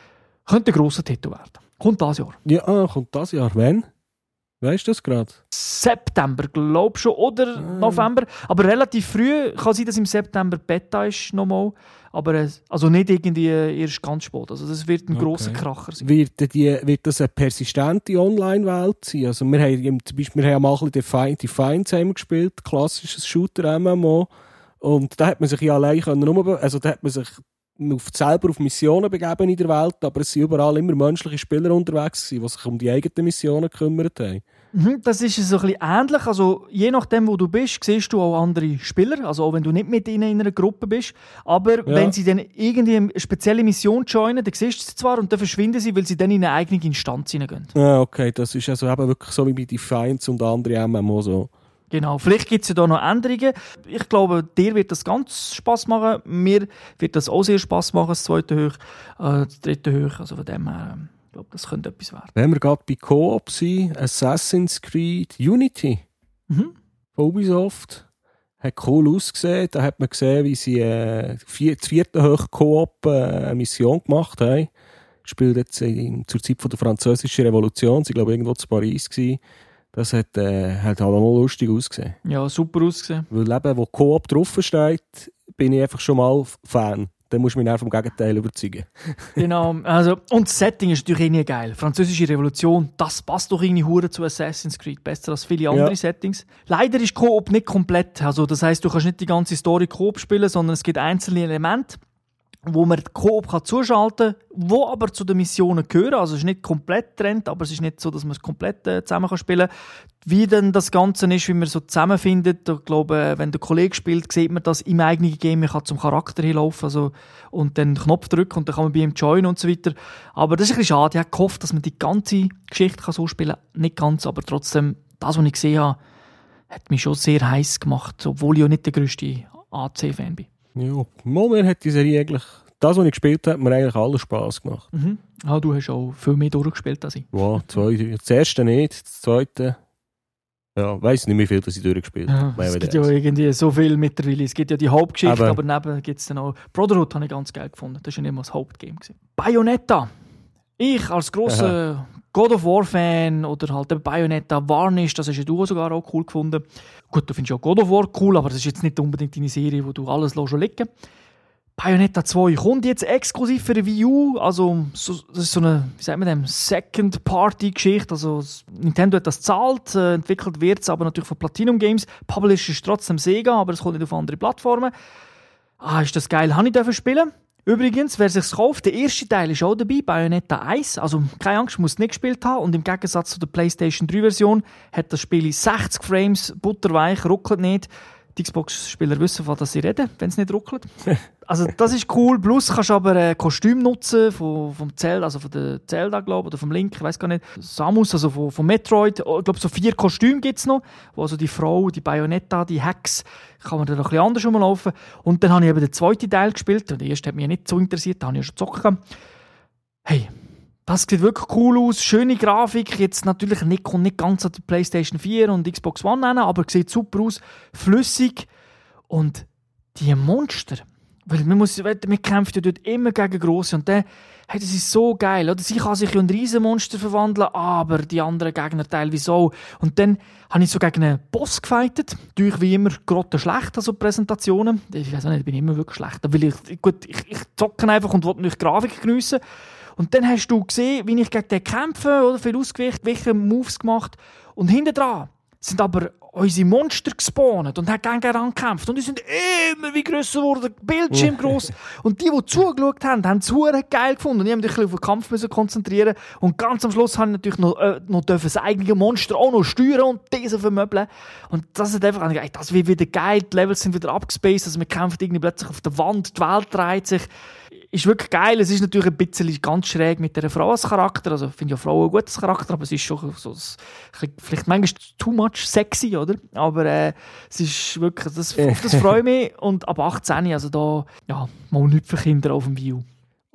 Könnte ein grosser Titel werden. Kommt das Jahr. Ja, ah, kommt das Jahr. Wann? Weißt du das gerade? September, glaube ich schon. Oder ah. November. Aber relativ früh. Kann sein, dass im September Beta ist nochmal. Aber also nicht irgendwie erst ganz spät. Also das wird ein okay. grosser Kracher sein. Wird, die, wird das eine persistente Online-Welt sein? Also wir haben zum Beispiel wir haben mal ein bisschen Defiance haben wir gespielt, klassisches Shooter-M M O. Und da hat man sich ja allein können, also da hat man sich auf, selber auf Missionen begeben in der Welt, aber es sind überall immer menschliche Spieler unterwegs gewesen, die sich um die eigenen Missionen gekümmert haben. Das ist so ein bisschen ähnlich. Also, je nachdem, wo du bist, siehst du auch andere Spieler. Also auch wenn du nicht mit ihnen in einer Gruppe bist. Aber ja. wenn sie dann irgendwie eine spezielle Mission joinen, dann siehst du sie zwar und dann verschwinden sie, weil sie dann in eine eigene Instanz hineingehen. Ja, okay. Das ist also eben wirklich so wie bei Defiance und andere M M O so. Genau, vielleicht gibt es ja da noch Änderungen. Ich glaube, dir wird das ganz Spass machen. Mir wird das auch sehr Spass machen, das zweite Hoch, äh, das dritte Hoch. Also von dem her, ich glaube, das könnte etwas werden. Wenn wir gerade bei Coop sind, Assassin's Creed Unity mhm. von Ubisoft hat cool ausgesehen. Da hat man gesehen, wie sie äh, vier, das vierte Hoch Coop äh, eine Mission gemacht haben. Spielt jetzt in, zur Zeit von der Französischen Revolution. Sie glaube irgendwo zu Paris gewesen. Das hat, äh, hat auch noch lustig ausgesehen. Ja, super ausgesehen. Weil eben, wo Coop draufsteht, bin ich einfach schon mal Fan. Dann musst du mich auch vom Gegenteil überzeugen. Genau. Also, und das Setting ist natürlich irgendwie geil. Französische Revolution, das passt doch irgendwie hure zu Assassin's Creed. Besser als viele andere ja. Settings. Leider ist Coop nicht komplett. Also, das heisst, du kannst nicht die ganze Story Coop spielen, sondern es gibt einzelne Elemente, wo man Coop kann zuschalten kann, die aber zu den Missionen gehören. Also es ist nicht komplett getrennt, aber es ist nicht so, dass man es komplett äh, zusammen kann spielen kann. Wie denn das Ganze ist, wie man so zusammenfindet, ich glaube, wenn der Kollege spielt, sieht man das im eigenen Game. Man kann zum Charakter hinlaufen also, und dann einen Knopf drücken und dann kann man bei ihm joinen und so weiter. Aber das ist ein bisschen schade. Ich habe gehofft, dass man die ganze Geschichte kann so spielen kann. Nicht ganz, aber trotzdem, das, was ich gesehen habe, hat mich schon sehr heiß gemacht, obwohl ich auch nicht der grösste A C-Fan bin. Ja, mir hat die Serie eigentlich, das, was ich gespielt habe, hat mir eigentlich alles Spass gemacht. Mhm. Ah, du hast auch viel mehr durchgespielt als ich. Ja, zwei, das erste nicht, das zweite, ja, weiss nicht, wie viel das ich durchgespielt habe. Ja, es gibt ja irgendwie so viel mittlerweile. Es gibt ja die Hauptgeschichte, aber, aber neben gibt es dann auch... Brotherhood habe ich ganz geil gefunden. Das war ja nicht mal das Hauptgame. Bayonetta. Ich als grosser God of War-Fan oder halt der Bayonetta Varnish, das hast ja du sogar auch cool gefunden. Gut, du findest ja God of War cool, aber das ist jetzt nicht unbedingt deine Serie, wo du alles schon liegen. Bayonetta zwei kommt jetzt exklusiv für die Wii U, also so, das ist so eine, wie sagt man dem, Second-Party-Geschichte, also Nintendo hat das gezahlt, äh, entwickelt wird es aber natürlich von Platinum Games, Publisher ist trotzdem Sega, aber es kommt nicht auf andere Plattformen. Ah, ist das geil, habe ich dürfen spielen. Übrigens, wer sich's kauft, der erste Teil ist auch dabei, Bayonetta eins. Also keine Angst, muss nicht gespielt haben. Und im Gegensatz zu der PlayStation drei Version hat das Spiel sechzig Frames, butterweich, ruckelt nicht. Die Xbox-Spieler wissen, von was sie reden, wenn es nicht ruckelt. Also das ist cool. Plus kannst du aber ein Kostüm nutzen von, vom Zelda, also von der Zelda, glaube ich, oder vom Link, ich weiß gar nicht. Samus, also von, von Metroid. Ich glaube, so vier Kostüme gibt es noch. Wo also die Frau, die Bayonetta, die Hex, kann man dann noch ein bisschen anders rumlaufen. Und dann habe ich eben den zweiten Teil gespielt. Und der erste hat mich nicht so interessiert, da habe ich ja schon zocken. Hey, das sieht wirklich cool aus. Schöne Grafik. Jetzt natürlich nicht, kommt nicht ganz an die PlayStation vier und Xbox One hin, aber sieht super aus. Flüssig. Und die Monster. Weil man, muss, man kämpft ja dort immer gegen Grosse. Und dann, hey, das ist so geil. Oder? Sie kann sich in ein Riesenmonster verwandeln, aber die anderen Gegner teilweise auch. Und dann habe ich so gegen einen Boss gefightet. Natürlich wie immer gerade schlecht, also Präsentationen. Ich weiß auch nicht, ich bin immer wirklich schlecht. Weil ich, gut, ich, ich zocke einfach und will nicht Grafik geniessen. Und dann hast du gesehen, wie ich gegen den kämpfe, oder viel ausgewichen, welche Moves gemacht. Und hinten dran sind aber unsere Monster gespawnt und haben gegeneinander gekämpft. Und die sind immer wie grösser geworden, Bildschirm gross. Und die, die zugeschaut haben, haben es verdammt geil gefunden. Und ich musste mich auf den Kampf müssen konzentrieren. Und ganz am Schluss habe ich natürlich noch, äh, noch das eigene Monster auch noch steuern und diese vermöbeln. Und das ist einfach, ey, das wird wieder geil. Die Levels sind wieder abgespaced. Also man kämpft irgendwie plötzlich auf der Wand, die Welt dreht sich. Ist wirklich geil. Es ist natürlich ein bisschen ganz schräg mit dieser Frau als Charakter. Also ich finde ja Frauen ein gutes Charakter, aber es ist schon so, vielleicht manchmal too much sexy, oder? Aber äh, es ist wirklich, das, das freut mich. Und ab achtzehn, also da, ja, mal nichts für Kinder auf dem Wii U.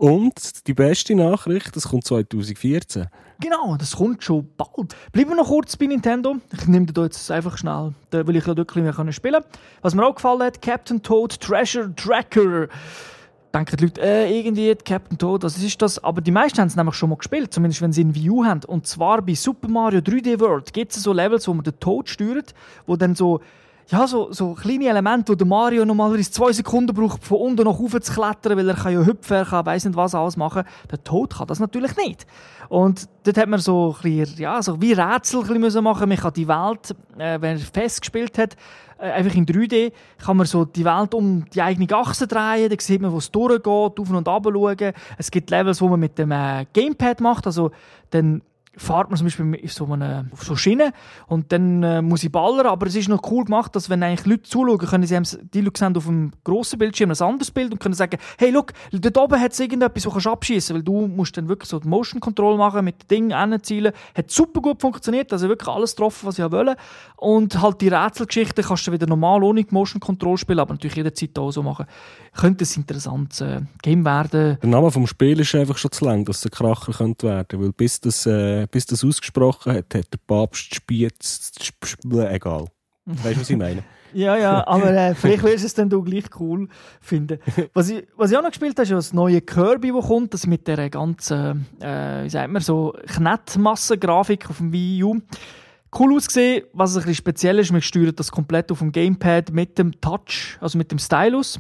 Und die beste Nachricht, das kommt zwanzig vierzehn. Genau, das kommt schon bald. Bleiben wir noch kurz bei Nintendo. Ich nehme da jetzt einfach schnell, da will ich ja wirklich mehr spielen. Was mir auch gefallen hat, Captain Toad Treasure Tracker. denken die Leute, äh, irgendwie Captain Toad, was ist das? Aber die meisten haben es nämlich schon mal gespielt, zumindest wenn sie ein Wii U haben. Und zwar bei Super Mario drei D World gibt es so Levels, wo man den Toad steuert, wo dann so, ja, so, so kleine Elemente, wo der Mario normalerweise zwei Sekunden braucht, von unten nach oben zu klettern, weil er kann ja hüpfen, er kann weiss nicht was alles machen. Der Toad kann das natürlich nicht. Und dort hat man so, ein bisschen, ja, so wie Rätsel ein bisschen machen. Man kann die Welt, äh, wenn er festgespielt hat, äh, einfach in drei D, kann man so die Welt um die eigene Achse drehen, dann sieht man, wo es durchgeht, auf und ab schauen. Es gibt Levels, wo man mit dem äh, Gamepad macht, also dann fährt man zum Beispiel auf so, eine, auf so Schiene und dann äh, muss ich ballern, aber es ist noch cool gemacht, dass wenn eigentlich Leute zuschauen, können sie die Leute sehen auf dem grossen Bildschirm ein anderes Bild und können sagen, hey, look, dort oben hat es irgendetwas, das du abschießen kannst, weil du musst dann wirklich so die Motion Control machen, mit den Dingen hinzielen. Hat super gut funktioniert, also wirklich alles getroffen, was ich wollte. Und halt die Rätselgeschichte kannst du wieder normal ohne die Motion Control spielen, aber natürlich jederzeit auch so machen. Könnte ein interessantes äh, Game werden. Der Name vom Spiel ist einfach schon zu lang, dass es ein Kracher könnte werden, weil bis das, äh, bis das ausgesprochen hat, hat der Papst Spiez, egal. Weißt du, was ich meine? Ja, ja, aber äh, vielleicht wirst du es dann du gleich cool finden. Was ich, was ich auch noch gespielt habe, ist das neue Kirby, das kommt, das mit der ganzen, äh, wie sagt man, so Knettmassengrafik auf dem Wii U. Cool ausgesehen, was ein bisschen speziell ist, man steuert das komplett auf dem Gamepad mit dem Touch, also mit dem Stylus.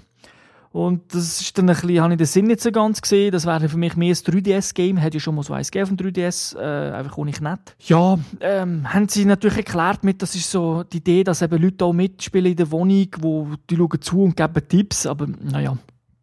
Und das ist dann ein bisschen, habe ich den Sinn nicht so ganz gesehen. Das wäre für mich mehr ein drei D S-Game. Hätte ja schon mal so eins gegeben auf dem drei D S, äh, einfach ohne Knett. Ja, ähm, haben sie natürlich erklärt mit, das ist so die Idee, dass eben Leute auch mitspielen in der Wohnung, wo die schauen zu und geben Tipps. Aber naja,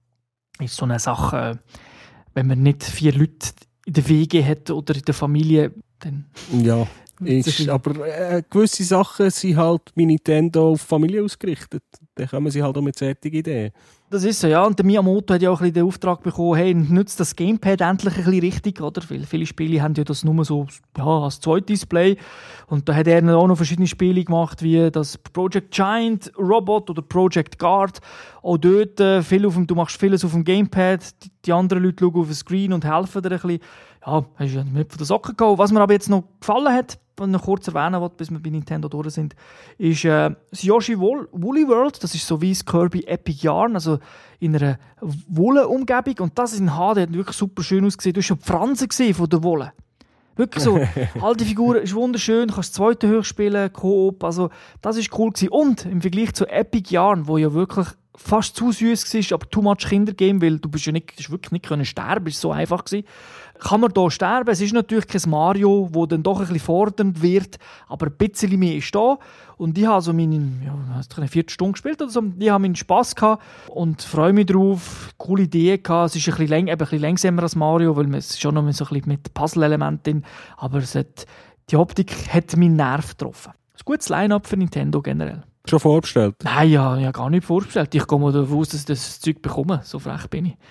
ist so eine Sache, äh, wenn man nicht vier Leute in der W G hat oder in der Familie, dann... Ja. Ist, aber äh, gewisse Sachen sind halt bei Nintendo auf Familie ausgerichtet. Dann kommen sie halt auch mit solchen Ideen. Das ist so, ja. Und der Miyamoto hat ja auch ein bisschen den Auftrag bekommen, hey, nutzt das Gamepad endlich ein bisschen richtig, oder? Weil viele Spiele haben ja das nur so, ja, als Zweitdisplay. Und da hat er auch noch verschiedene Spiele gemacht, wie das Project Giant Robot oder Project Guard. Auch dort, äh, viel auf dem, du machst vieles auf dem Gamepad, die, die anderen Leute schauen auf den Screen und helfen dir ein bisschen. Ja, hast du ja nicht von der Socke gehauen. Was mir aber jetzt noch gefallen hat, was ich noch kurz erwähnen will, bis wir bei Nintendo durch sind, ist äh, das Yoshi Woolly World. Das ist so wie das Kirby Epic Yarn, also in einer Wolle-Umgebung. Und das in H D hat wirklich super schön ausgesehen. Du hast schon die Fransen von der Wolle. Wirklich so, alte Figuren, ist wunderschön, du kannst das zweite hoch spielen, Koop, also das ist cool gewesen. Und im Vergleich zu Epic Yarn, wo ja wirklich fast zu süß war, aber too much Kindergame, weil du bist ja nicht, du hast wirklich nicht können sterben, es war so einfach gewesen. Kann man hier sterben? Es ist natürlich kein Mario, das dann doch ein bisschen fordernd wird, aber ein bisschen mehr ist da. Und ich habe so meine, ja, eine Viertelstunde gespielt oder so. Ich habe meinen Spass gehabt und freue mich drauf. Coole Idee gehabt. Es ist ein bisschen, läng, eben ein bisschen langsamer als Mario, weil es ist schon noch so ein bisschen mit Puzzle-Elementen drin. Aber es hat, die Optik hat meinen Nerv getroffen. Ein gutes Line-Up für Nintendo generell. Schon vorbestellt? Nein, ja, ja, gar nicht vorbestellt. Ich gehe mal davon aus, dass ich das Zeug bekomme. So frech bin ich.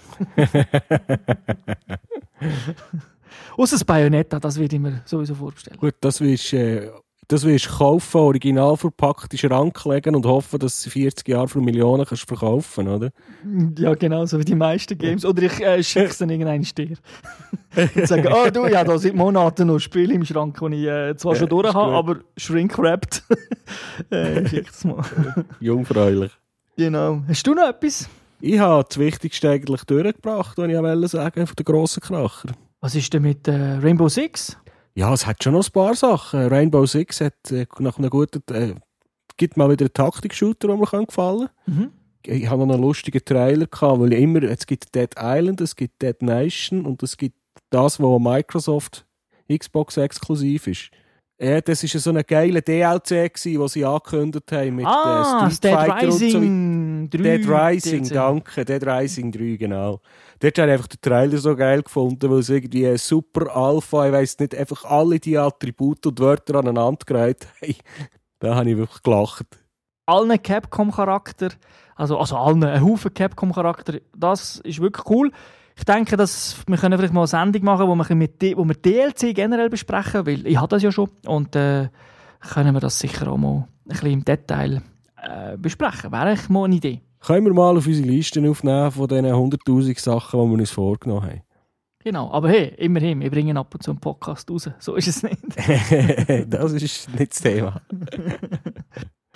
Ausser das Bayonetta, das würde ich mir sowieso vorbestellen. Gut, das willst du äh, das willst kaufen, original verpackt in den Schrank legen und hoffen, dass du vierzig Jahre für Millionen kannst verkaufen, oder? Ja, genau, so wie die meisten Games. Oder ich äh, schicke es dann irgendeinen Stier. Und sage, oh du, ja, da seit Monaten noch Spiele im Schrank, die ich äh, zwar ja, schon durch habe, aber shrink-wrapped. äh, schick es mal. Jungfräulich. Genau. Hast du noch etwas? Ich habe das Wichtigste eigentlich durchgebracht, was ich wollte sagen, von den grossen Kracher. Was ist denn mit äh, Rainbow Six? Ja, es hat schon noch ein paar Sachen. Rainbow Six hat äh, nach einem guten... Äh, gibt mal wieder einen Taktik-Shooter, der mir gefallen kann. Mhm. Ich habe noch einen lustigen Trailer gehabt, weil ich immer... Es gibt Dead Island, es gibt Dead Nation und es gibt das, was Microsoft Xbox exklusiv ist. Ja, das war so ein geiler D L C, den sie angekündigt haben mit ah, äh, Street Fighter und so. drei. Dead Rising, D L C. Danke. Dead Rising drei, genau. Dort habe ich einfach den Trailer so geil gefunden, weil es irgendwie ein super Alpha, ich weiss nicht, einfach alle die Attribute und Wörter aneinander gereiht haben. Da habe ich wirklich gelacht. Allen Capcom-Charakter, also, also allen, ein Haufen Capcom-Charakter, das ist wirklich cool. Ich denke, dass wir können vielleicht mal eine Sendung machen, wo wir, mit D- wo wir D L C generell besprechen, weil ich habe das ja schon. Und äh, können wir das sicher auch mal ein bisschen im Detail äh, besprechen. Wäre eigentlich mal eine Idee. Können wir mal auf unsere Liste aufnehmen von diesen hunderttausend Sachen, die wir uns vorgenommen haben. Genau, aber hey, immerhin, wir bringen ab und zu einen Podcast raus. So ist es nicht. Das ist nicht das Thema.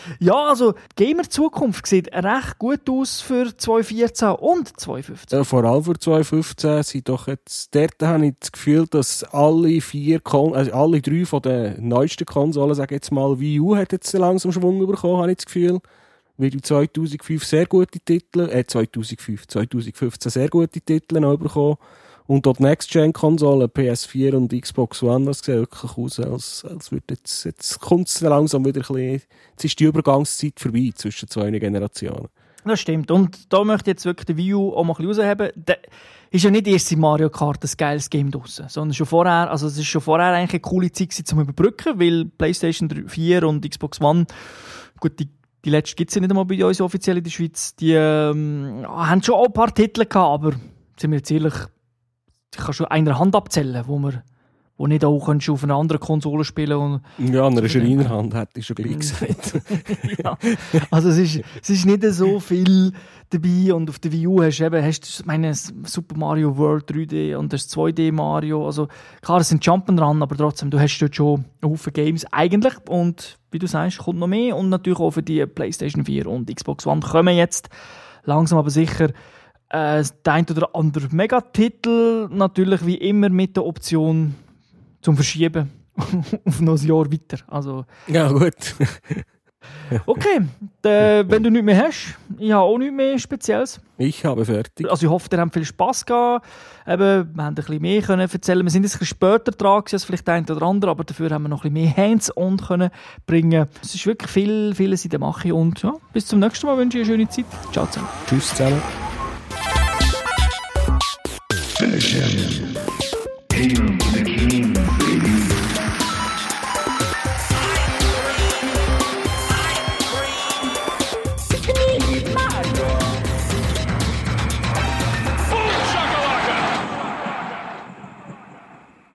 Ja, also die Gamer-Zukunft sieht recht gut aus für zwanzig vierzehn und zwanzig fünfzehn. Ja, vor allem für zwanzig fünfzehn sind doch jetzt, dort habe ich das Gefühl, dass alle vier, Kon- also alle drei von den neuesten Konsolen, sage ich jetzt mal, Wii U hat jetzt langsam Schwung bekommen, habe ich das Gefühl. Weil die zweitausendfünf sehr gute Titel, äh zweitausendfünf, zweitausendfünfzehn sehr gute Titel noch bekommen. Und dort Next-Gen-Konsolen, P S vier und Xbox One, das sieht wirklich aus, als, als würde jetzt, jetzt kommt es langsam wieder ein bisschen, jetzt ist die Übergangszeit vorbei zwischen zwei Generationen. Das stimmt. Und da möchte ich jetzt wirklich die Wii U auch mal ein bisschen rausheben. Da ist ja nicht erst in Mario Kart ein geiles Game draussen, sondern schon vorher, also es ist schon vorher eigentlich eine coole Zeit gewesen, zum Überbrücken, weil PlayStation vier und Xbox One, gut, die, die letzte gibt es ja nicht einmal bei uns offiziell in der Schweiz, die ähm, haben schon auch ein paar Titel gehabt, aber sind wir jetzt ehrlich, ich kann schon einer Hand abzählen, wo man wo nicht auch auf einer anderen Konsole spielen und ja, an einer Schreinerhand hätte ich schon gleich gesagt. Ja, also es ist, es ist nicht so viel dabei und auf der Wii U hast du eben, hast du meine Super Mario World drei D und das zwei D Mario, also klar, es sind Jump'n'Run, aber trotzdem, du hast dort schon einen Haufen Games eigentlich und wie du sagst, kommt noch mehr und natürlich auch für die PlayStation vier und Xbox One kommen jetzt langsam aber sicher Äh, der ein oder andere Megatitel, natürlich wie immer mit der Option zum Verschieben auf noch ein Jahr weiter. Also, ja, gut. okay, äh, wenn du nichts mehr hast, ich habe auch nichts mehr Spezielles. Ich habe fertig. Also ich hoffe, ihr habt viel Spass gehabt. Eben, wir haben ein bisschen mehr können erzählen. Wir sind jetzt ein bisschen später dran als vielleicht der eine oder andere, aber dafür haben wir noch ein bisschen mehr Hands-on können bringen. Es ist wirklich viel, vieles in der Mache und ja, bis zum nächsten Mal wünsche ich eine schöne Zeit. Ciao zusammen. Tschüss zusammen. Finish him.